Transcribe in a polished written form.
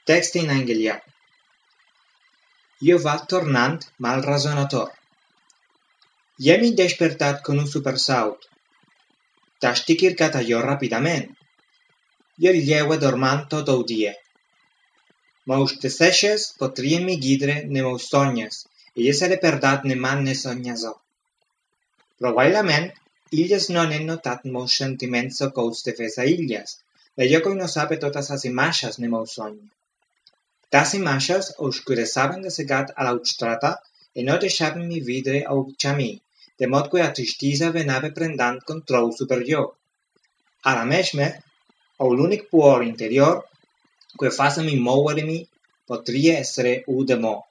Text in anglais. Io va tornant mal razonator. Ja m'he despertat con un supersaut. T'estic ircat allò ràpidament. Jo lleue dormant tot el dia. Meus deseixes potrien mi guidre ne meus sonhos, e jo seré perdat ne man ne sonhasor. Probabilament, illes no han notat meus sentiments occults de fes a illes, e jo coi no sabe totes as imaxes ne meu sonho. Tas imaxes oscureçaven de segat a l'austrata e no deixaven mi vidre au camí, de mod que a tristisa venava prendant control superior. Ara mesme, o l'únic puor interior que faça mi moure-mi potria essere un demor.